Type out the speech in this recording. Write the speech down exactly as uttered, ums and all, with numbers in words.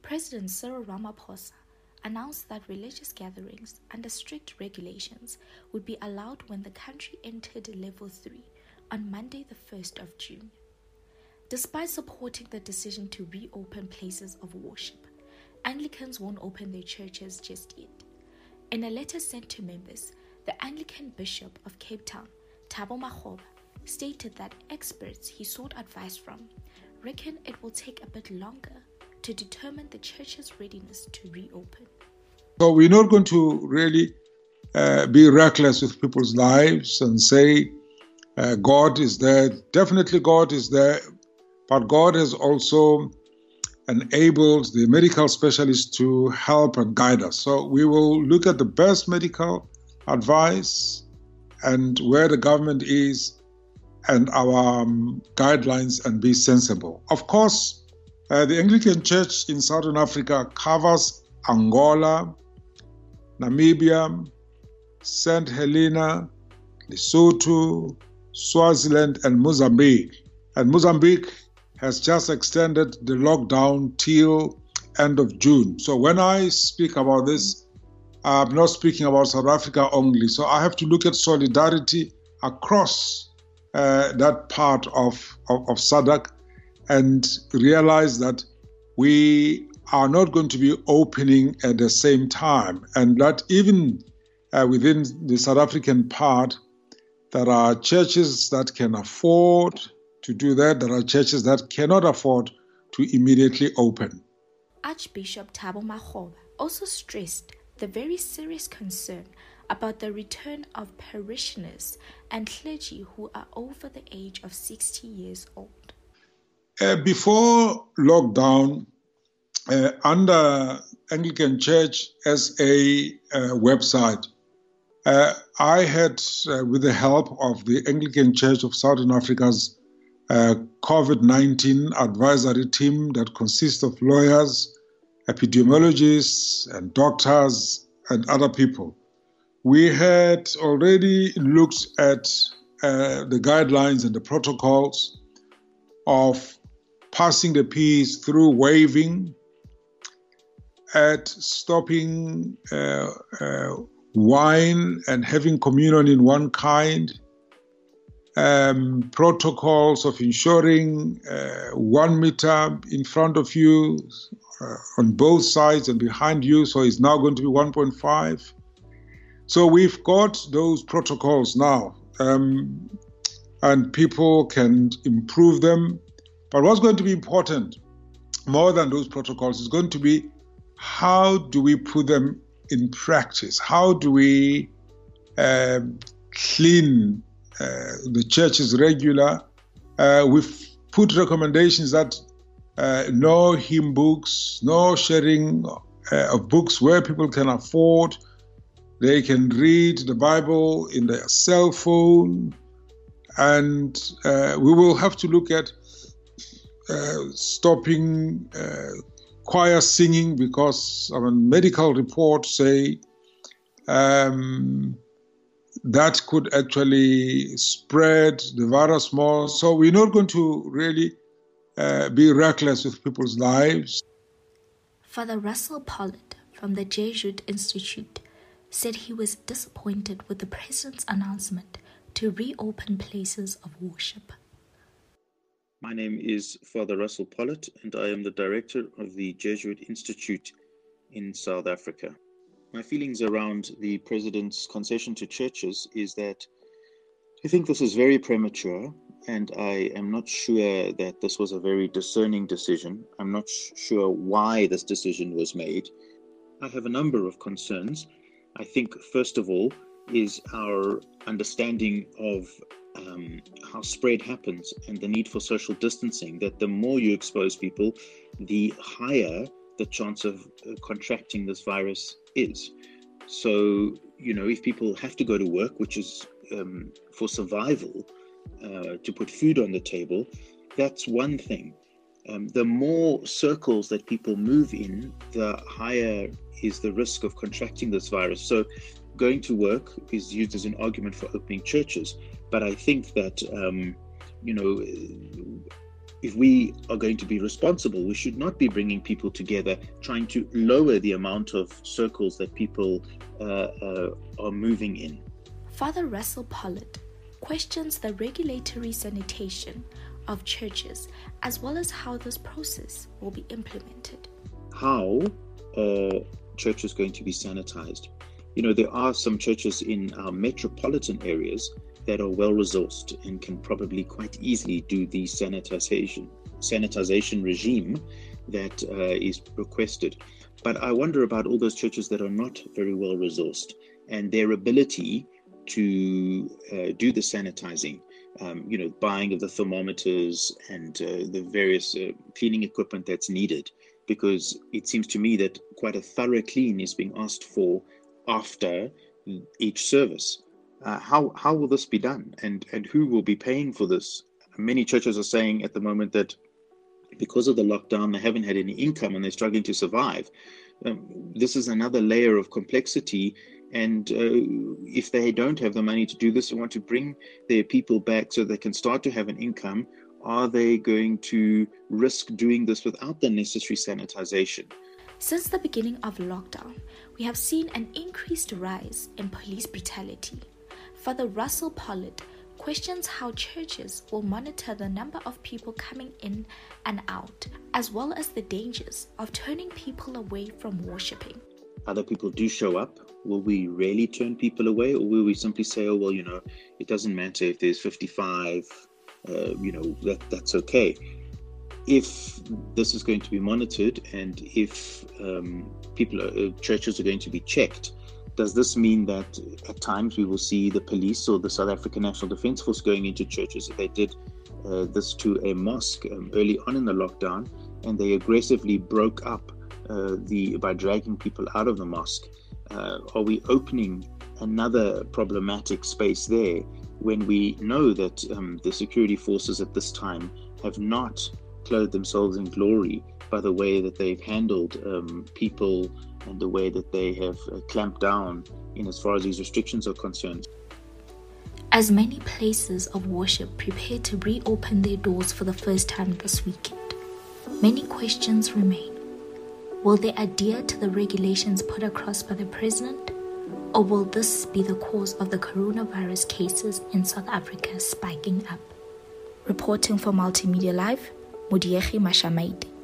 President Cyril Ramaphosa announced that religious gatherings under strict regulations would be allowed when the country entered level three on Monday the first of June. Despite supporting the decision to reopen places of worship, Anglicans won't open their churches just yet. In a letter sent to members, the Anglican Bishop of Cape Town, Thabo Makgoba, stated that experts he sought advice from reckon it will take a bit longer to determine the church's readiness to reopen. So we're not going to really uh, be reckless with people's lives and say uh, God is there. Definitely God is there, but God has also enabled the medical specialists to help and guide us. So we will look at the best medical advice and where the government is and our um, guidelines and be sensible. Of course, uh, the Anglican Church in Southern Africa covers Angola, Namibia, Saint Helena, Lesotho, Swaziland, and Mozambique. And Mozambique has just extended the lockdown till end of June. So when I speak about this, I'm not speaking about South Africa only. So I have to look at solidarity across uh, that part of, of, of S A D C and realize that we are not going to be opening at the same time, and that even uh, within the South African part, there are churches that can afford to do that. There are churches that cannot afford to immediately open. Archbishop Thabo Makgoba also stressed the very serious concern about the return of parishioners and clergy who are over the age of sixty years old. Uh, before lockdown, uh, under Anglican Church as a uh, website, uh, I had, uh, with the help of the Anglican Church of Southern Africa's uh, COVID nineteen advisory team that consists of lawyers, epidemiologists, and doctors, and other people, we had already looked at uh, the guidelines and the protocols of passing the peace through waving, at stopping uh, uh, wine and having communion in one kind, um, protocols of ensuring uh, one meter in front of you, uh, on both sides and behind you, so it's now going to be one point five. So we've got those protocols now, um, and people can improve them. But what's going to be important, more than those protocols, is going to be how do we put them in practice? How do we uh, clean uh, the churches regular? Uh, we've put recommendations that uh, no hymn books, no sharing uh, of books where people can afford. They can read the Bible in their cell phone. And uh, we will have to look at uh, stopping uh, choir singing, because I mean, medical reports say um, that could actually spread the virus more. So we're not going to really uh, be reckless with people's lives. Father Russell Pollard from the Jesuit Institute said he was disappointed with the president's announcement to reopen places of worship. My name is Father Russell Pollard, and I am the director of the Jesuit Institute in South Africa. My feelings around the president's concession to churches is that I think this is very premature, and I am not sure that this was a very discerning decision. I'm not sure why this decision was made. I have a number of concerns. I think, first of all, is our understanding of um, how spread happens and the need for social distancing, that the more you expose people, the higher the chance of uh, contracting this virus is. So, you know, if people have to go to work, which is um, for survival, uh, to put food on the table, that's one thing. Um, the more circles that people move in, the higher is the risk of contracting this virus. So going to work is used as an argument for opening churches. But I think that, um, you know, if we are going to be responsible, we should not be bringing people together, trying to lower the amount of circles that people uh, uh, are moving in. Father Russell Pollitt questions the regulatory sanitation of churches, as well as how this process will be implemented. How are churches going to be sanitized? You know, there are some churches in our metropolitan areas that are well resourced and can probably quite easily do the sanitization sanitization regime that uh, is requested. But I wonder about all those churches that are not very well resourced and their ability to uh, do the sanitizing, um, you know, buying of the thermometers and uh, the various uh, cleaning equipment that's needed, because it seems to me that quite a thorough clean is being asked for after each service. Uh, how how will this be done, and and who will be paying for this? Many churches are saying at the moment that because of the lockdown, they haven't had any income and they're struggling to survive. Um, this is another layer of complexity, and uh, if they don't have the money to do this and want to bring their people back so they can start to have an income, are they going to risk doing this without the necessary sanitization? Since the beginning of lockdown, we have seen an increased rise in police brutality. Father Russell Pollitt questions how churches will monitor the number of people coming in and out, as well as the dangers of turning people away from worshipping. Other people do show up. Will we really turn people away, or will we simply say, oh, well, you know, it doesn't matter if there's fifty-five, uh, you know, that that's okay. If this is going to be monitored, and if um, people, are, uh, churches are going to be checked, does this mean that at times we will see the police or the South African National Defence Force going into churches? If they did uh, this to a mosque um, early on in the lockdown, and they aggressively broke up uh, the by dragging people out of the mosque, uh, are we opening another problematic space there when we know that um, the security forces at this time have not clothed themselves in glory by the way that they've handled um, people and the way that they have uh, clamped down in as far as these restrictions are concerned? As many places of worship prepare to reopen their doors for the first time this weekend, many questions remain. Will they adhere to the regulations put across by the president, or will this be the cause of the coronavirus cases in South Africa spiking up? Reporting for Multimedia Live, Mudiegi Mashamaite.